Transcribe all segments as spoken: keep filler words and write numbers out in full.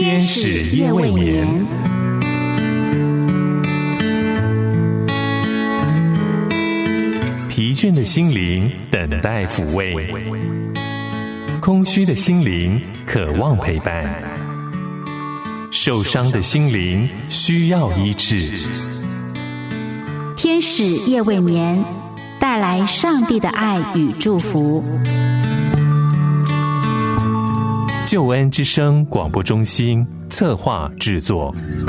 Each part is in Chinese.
天使夜未眠，疲倦的心灵等待抚慰，空虚的心灵渴望陪伴，受伤的心灵需要医治。 天使夜未眠，带来上帝的爱与祝福。 救恩之声广播中心策划制作。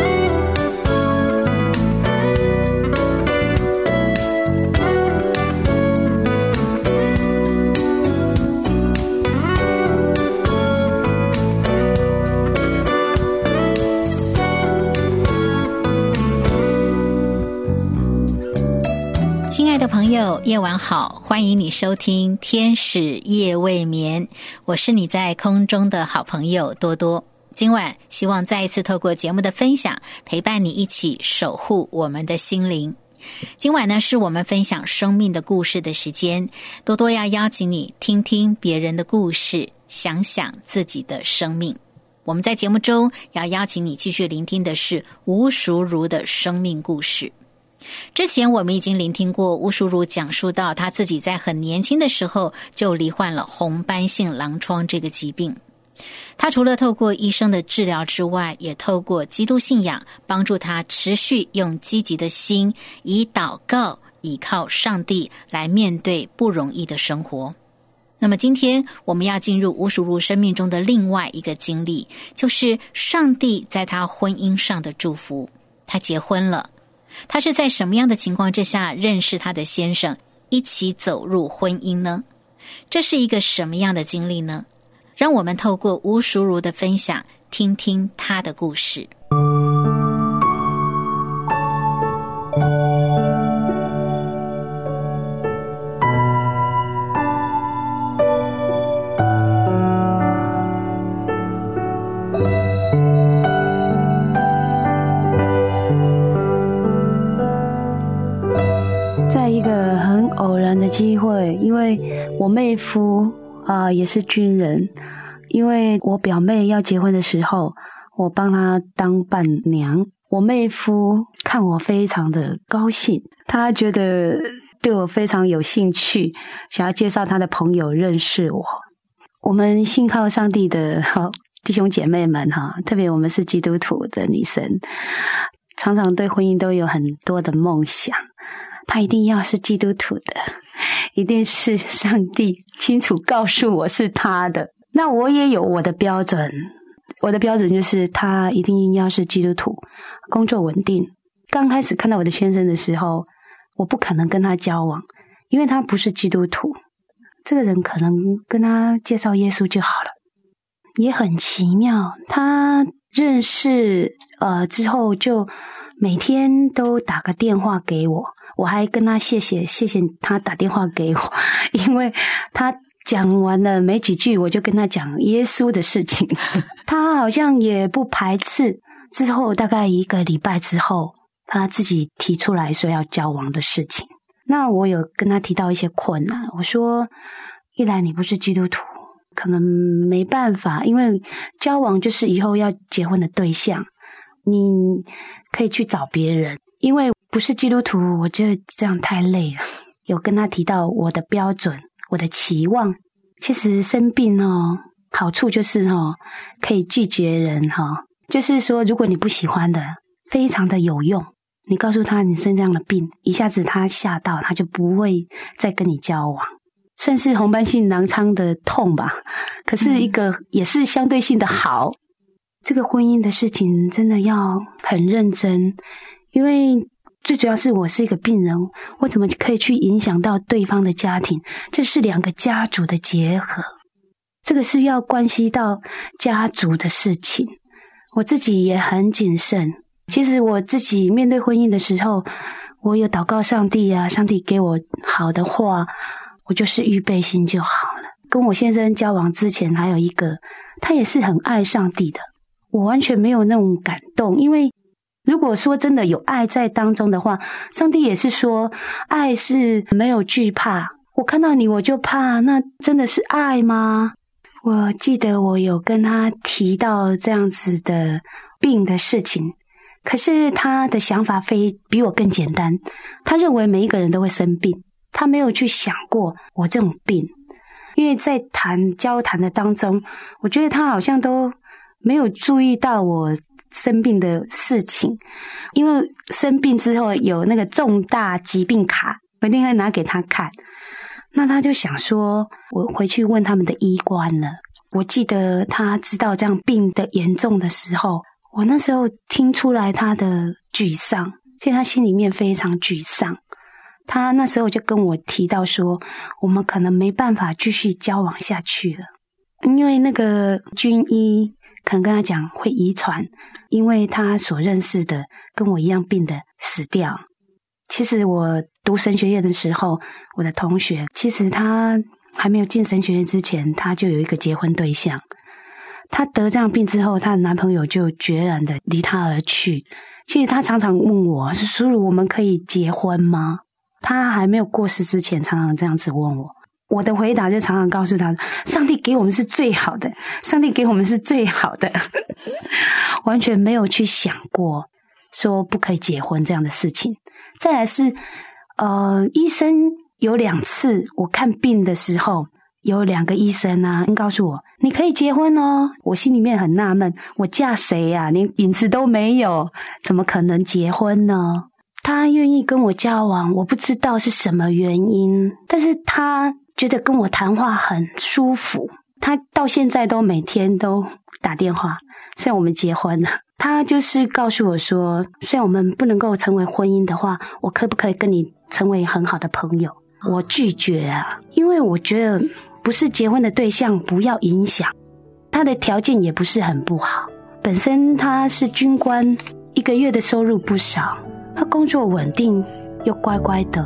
亲爱的朋友，夜晚好，欢迎你收听天使夜未眠，我是你在空中的好朋友多多。今晚希望再一次透过节目的分享，陪伴你一起守护我们的心灵。今晚呢，是我们分享生命的故事的时间，多多要邀请你听听别人的故事，想想自己的生命。我们在节目中要邀请你继续聆听的是吴淑如的生命故事。之前我们已经聆听过吴淑如讲述到她自己在很年轻的时候就罹患了红斑性狼疮这个疾病。她除了透过医生的治疗之外，也透过基督信仰帮助她持续用积极的心，以祷告倚靠上帝来面对不容易的生活。那么今天我们要进入吴淑如生命中的另外一个经历，就是上帝在她婚姻上的祝福。她结婚了，她是在什么样的情况之下认识她的先生，一起走入婚姻呢？这是一个什么样的经历呢？让我们透过吴淑如的分享，听听她的故事。 在一个很偶然的机会，因为我妹夫啊、呃、也是军人，因为我表妹要结婚的时候，我帮她当伴娘。我妹夫看我非常的高兴，他觉得对我非常有兴趣，想要介绍他的朋友认识我。我们信靠上帝的弟兄姐妹们哈，特别我们是基督徒的女生，常常对婚姻都有很多的梦想。他一定要是基督徒的，一定是上帝清楚告诉我是他的。那我也有我的标准，我的标准就是他一定要是基督徒，工作稳定。刚开始看到我的先生的时候，我不可能跟他交往，因为他不是基督徒。这个人可能跟他介绍耶稣就好了。也很奇妙，他认识呃之后就每天都打个电话给我，我还跟他谢谢谢谢他打电话给我，因为他讲完了没几句，我就跟他讲耶稣的事情，他好像也不排斥。之后大概一个礼拜之后，他自己提出来说要交往的事情。那我有跟他提到一些困难，我说一来你不是基督徒，可能没办法，因为交往就是以后要结婚的对象，你可以去找别人，因为不是基督徒我觉得这样太累了。有跟他提到我的标准，我的期望。其实生病哦，好处就是哦，可以拒绝人哈、哦，就是说如果你不喜欢的，非常的有用。你告诉他你生这样的病，一下子他吓到，他就不会再跟你交往。算是红斑性狼疮的痛吧，可是一个也是相对性的好。嗯、这个婚姻的事情真的要很认真，因为最主要是我是一个病人，我怎么可以去影响到对方的家庭？这是两个家族的结合，这个是要关系到家族的事情。我自己也很谨慎，其实我自己面对婚姻的时候，我有祷告上帝啊，上帝给我好的话，我就是预备心就好了。跟我先生交往之前还有一个，他也是很爱上帝的，我完全没有那种感动。因为如果说真的有爱在当中的话，上帝也是说爱是没有惧怕，我看到你我就怕，那真的是爱吗？ 我记得我有跟他提到这样子的病的事情，可是他的想法非比我更简单，他认为每一个人都会生病，他没有去想过我这种病。因为在谈交谈的当中，我觉得他好像都没有注意到我生病的事情，因为生病之后有那个重大疾病卡，我一定会拿给他看。那他就想说我回去问他们的医官了。我记得他知道这样病的严重的时候，我那时候听出来他的沮丧，其实他心里面非常沮丧。他那时候就跟我提到说，我们可能没办法继续交往下去了，因为那个军医可能跟他讲会遗传，因为他所认识的跟我一样病的死掉。其实我读神学院的时候，我的同学其实他还没有进神学院之前，他就有一个结婚对象。他得这样病之后，他的男朋友就决然的离他而去。其实他常常问我，叔叔，我们可以结婚吗？他还没有过世之前常常这样子问我。我的回答就常常告诉他，上帝给我们是最好的，上帝给我们是最好的。完全没有去想过说不可以结婚这样的事情。再来是呃，医生有两次我看病的时候，有两个医生啊告诉我你可以结婚哦。我心里面很纳闷，我嫁谁啊？连影子都没有，怎么可能结婚呢？他愿意跟我交往，我不知道是什么原因，但是他觉得跟我谈话很舒服，他到现在都每天都打电话，虽然我们结婚了，他就是告诉我说，虽然我们不能够成为婚姻的话，我可不可以跟你成为很好的朋友？我拒绝啊，因为我觉得不是结婚的对象不要影响，他的条件也不是很不好，本身他是军官，一个月的收入不少，他工作稳定又乖乖的。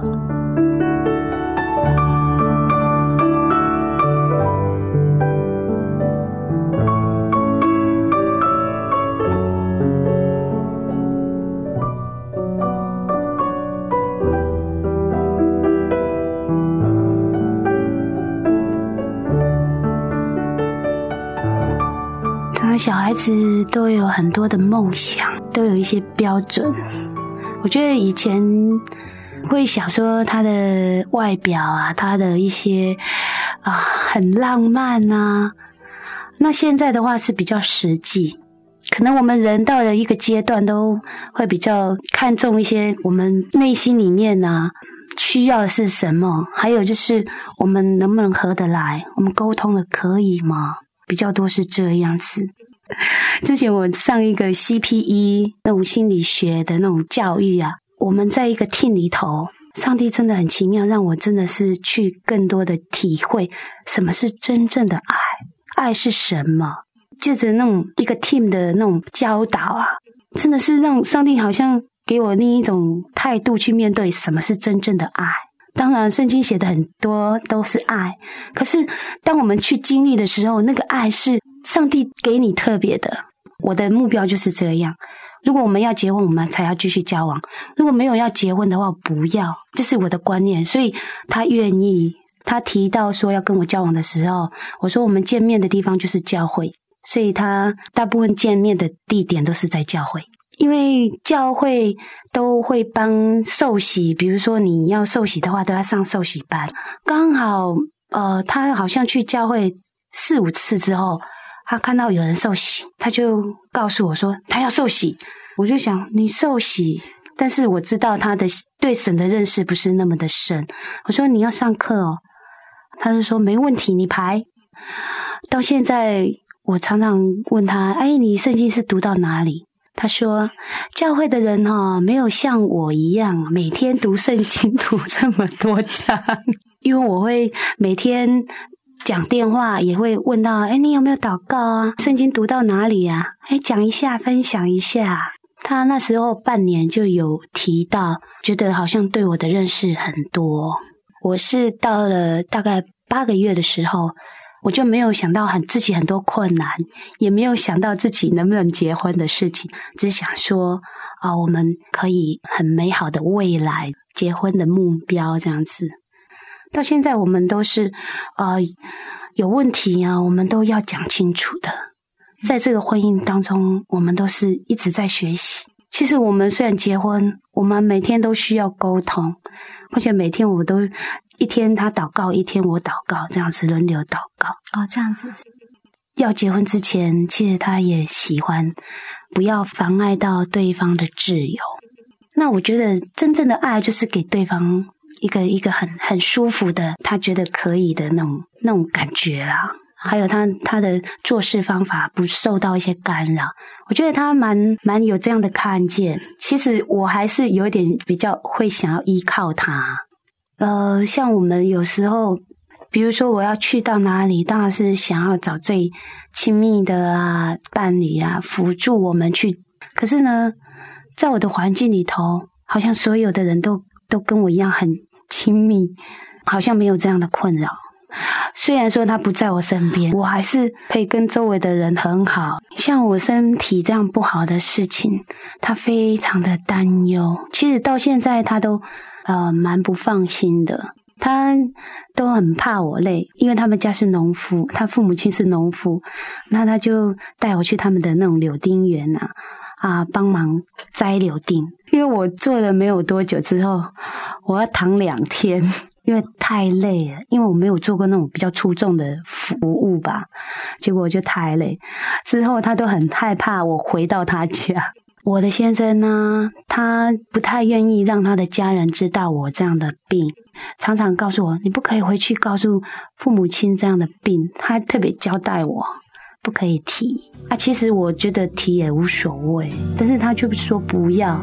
小孩子都有很多的梦想，都有一些标准。我觉得以前会想说他的外表啊，他的一些啊很浪漫啊，那现在的话是比较实际。可能我们人到了一个阶段都会比较看重一些我们内心里面啊需要的是什么，还有就是我们能不能合得来，我们沟通的可以吗？比较多是这样子。之前我上一个 C P E 那种心理学的那种教育啊，我们在一个 team 里头，上帝真的很奇妙，让我真的是去更多的体会什么是真正的爱，爱是什么。借着那种一个 team 的那种教导啊，真的是让上帝好像给我另一种态度去面对什么是真正的爱。当然圣经写的很多都是爱，可是当我们去经历的时候，那个爱是上帝给你特别的。我的目标就是这样，如果我们要结婚，我们才要继续交往，如果没有要结婚的话，不要，这是我的观念。所以他愿意，他提到说要跟我交往的时候，我说我们见面的地方就是教会，所以他大部分见面的地点都是在教会，因为教会都会帮受洗，比如说你要受洗的话都要上受洗班。刚好呃，他好像去教会四五次之后，他看到有人受洗，他就告诉我说他要受洗。我就想你受洗，但是我知道他的对神的认识不是那么的深，我说你要上课哦，他就说没问题，你排。到现在我常常问他，哎，你圣经是读到哪里？他说教会的人哦，没有像我一样每天读圣经读这么多章，因为我会每天讲电话，也会问到，哎，你有没有祷告啊？圣经读到哪里啊？哎，讲一下，分享一下。他那时候半年就有提到，觉得好像对我的认识很多。我是到了大概八个月的时候，我就没有想到很自己很多困难，也没有想到自己能不能结婚的事情，只想说啊，我们可以很美好的未来，结婚的目标这样子。到现在我们都是呃有问题啊，我们都要讲清楚的。在这个婚姻当中，我们都是一直在学习。其实我们虽然结婚，我们每天都需要沟通，而且每天我都一天他祷告，一天我祷告，这样子轮流祷告。 哦，这样子。 要结婚之前，其实他也喜欢不要妨碍到对方的自由。那我觉得真正的爱就是给对方一个一个很很舒服的，他觉得可以的那种那种感觉啊。还有他他的做事方法不受到一些干扰，我觉得他蛮蛮有这样的看见。其实我还是有点比较会想要依靠他。呃，像我们有时候，比如说我要去到哪里，当然是想要找最亲密的啊伴侣啊辅助我们去。可是呢，在我的环境里头，好像所有的人都都跟我一样很亲密，好像没有这样的困扰。虽然说他不在我身边，我还是可以跟周围的人很好。像我身体这样不好的事情，他非常的担忧。其实到现在他都呃蛮不放心的，他都很怕我累，因为他们家是农夫，他父母亲是农夫，那他就带我去他们的那种柳丁园啊啊，帮忙摘柳丁。因为我做了没有多久之后，我要躺两天。因为太累了，因为我没有做过那种比较出众的服务吧，结果我就太累。之后他都很害怕我回到他家。我的先生呢，他不太愿意让他的家人知道我这样的病，常常告诉我你不可以回去告诉父母亲这样的病，他特别交代我不可以提啊。其实我觉得提也无所谓，但是他就说不要。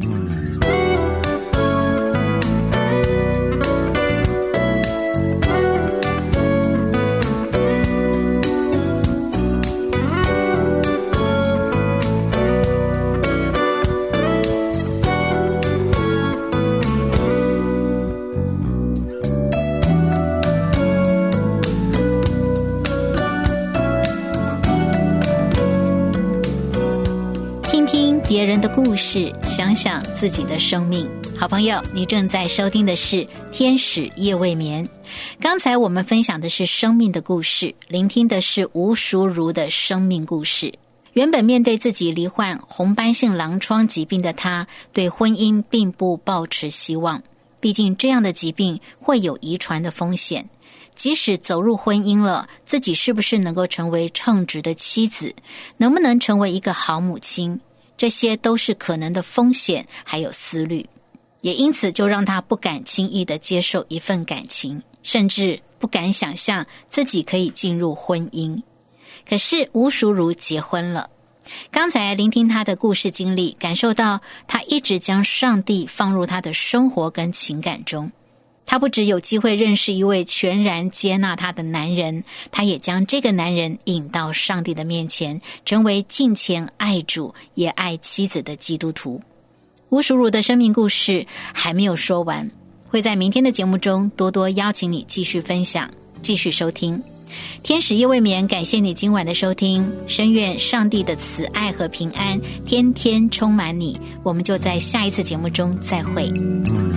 别人的故事，想想自己的生命。好朋友，你正在收听的是天使夜未眠。刚才我们分享的是生命的故事，聆听的是吴淑如的生命故事。原本面对自己罹患红斑性狼疮疾病的她，对婚姻并不抱持希望，毕竟这样的疾病会有遗传的风险。即使走入婚姻了，自己是不是能够成为称职的妻子，能不能成为一个好母亲，这些都是可能的风险还有思虑，也因此就让他不敢轻易的接受一份感情，甚至不敢想象自己可以进入婚姻。可是吴淑如结婚了，刚才聆听她的故事经历，感受到她一直将上帝放入她的生活跟情感中。她不只有机会认识一位全然接纳她的男人，她也将这个男人引到上帝的面前，成为敬虔爱主也爱妻子的基督徒。吴淑如的生命故事还没有说完，会在明天的节目中多多邀请你继续分享，继续收听天使夜未眠。感谢你今晚的收听，深愿上帝的慈爱和平安天天充满你。我们就在下一次节目中再会。